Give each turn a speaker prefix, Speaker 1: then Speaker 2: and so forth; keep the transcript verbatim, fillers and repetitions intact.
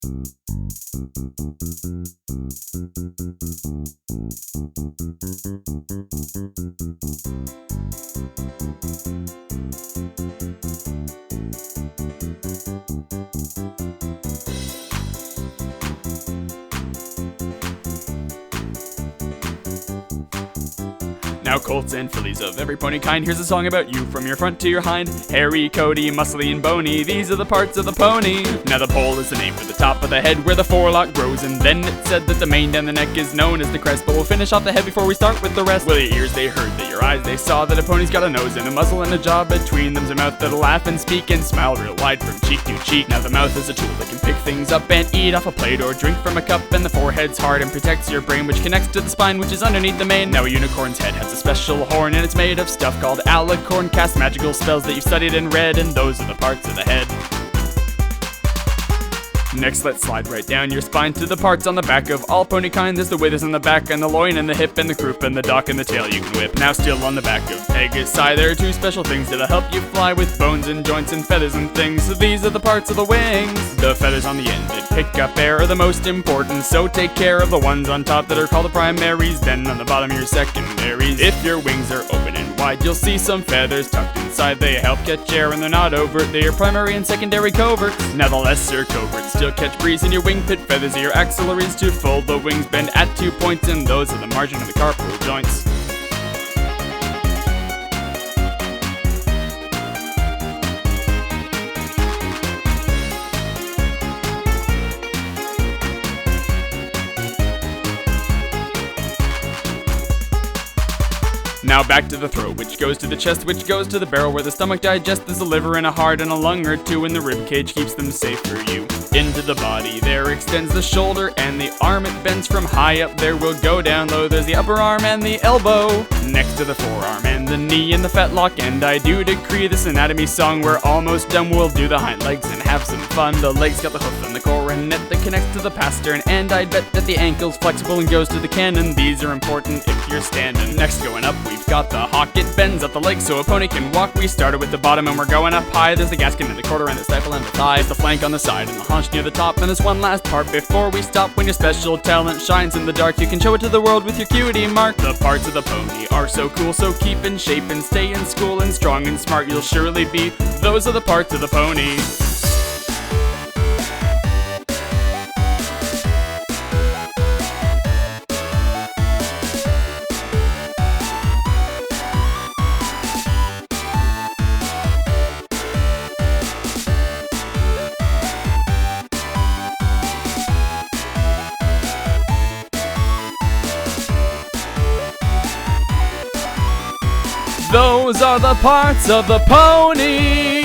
Speaker 1: Now colts and fillies of every pony kind, here's a song about you from your front to your hind. Hairy, coaty, muscly, and bony, these are the parts of the pony. Now the poll is the name for the top of the head where the forelock grows, and then it said that the mane down the neck is known as the crest. But we'll finish off the head before we start with the rest. Well, your ears they heard, that your eyes they saw, that a pony's got a nose and a muzzle and a jaw. Between them's a mouth that'll laugh and speak and smile real wide from cheek to cheek. Now the mouth is a tool that can pick things up and eat off a plate or drink from a cup. And the forehead's hard and protects your brain, which connects to the spine, which is underneath the mane. Now a unicorn's head has a special horn, and it's made of stuff called alicorn. Cast magical spells that you've studied and read, and those are the parts of the head. Next, let's slide right down your spine to the parts on the back of all pony kind. There's the withers on the back, and the loin, and the hip, and the croup, and the dock, and the tail you can whip. Now still on the back of Pegasi, there are two special things that'll help you fly, with bones and joints and feathers and things. So these are the parts of the wings. The feathers on the end that pick up air are the most important, so take care of the ones on top that are called the primaries. Then on the bottom your secondaries. If your wings are open and wide, you'll see some feathers tucked inside. They help catch air and they're not overt, they are primary and secondary coverts. Now the lesser coverts still catch breeze, and your wing pit feathers are your axillaries. To fold the wings bend at two points, and those are the margin of the carpal joints. Now back to the throat, which goes to the chest, which goes to the barrel where the stomach digests. There's a liver and a heart and a lung or two, and the rib cage keeps them safe for you. Into the body there extends the shoulder and the arm, it bends from high up there will go down low. There's the upper arm and the elbow, next to the forearm and the knee and the fetlock. And I do decree this anatomy song, we're almost done. We'll do the hind legs and have some fun. The legs got the hoof and the coronet that connects to the pastern, and I'd bet that the ankle's flexible and goes to the cannon. These are important if you're standing. Next going up we've got the hock, it bends up the legs so a pony can walk. We started with the bottom and we're going up high. There's the gasket and the quarter and the stifle and the thigh, the flank on the side and the haunch near the top. And there's one last part before we stop. When your special talent shines in the dark, you can show it to the world with your cutie mark. The parts of the pony are so cool, so keep in shape and stay in school, and strong and smart you'll surely be. Those are the parts of the pony. Those are the parts of the pony.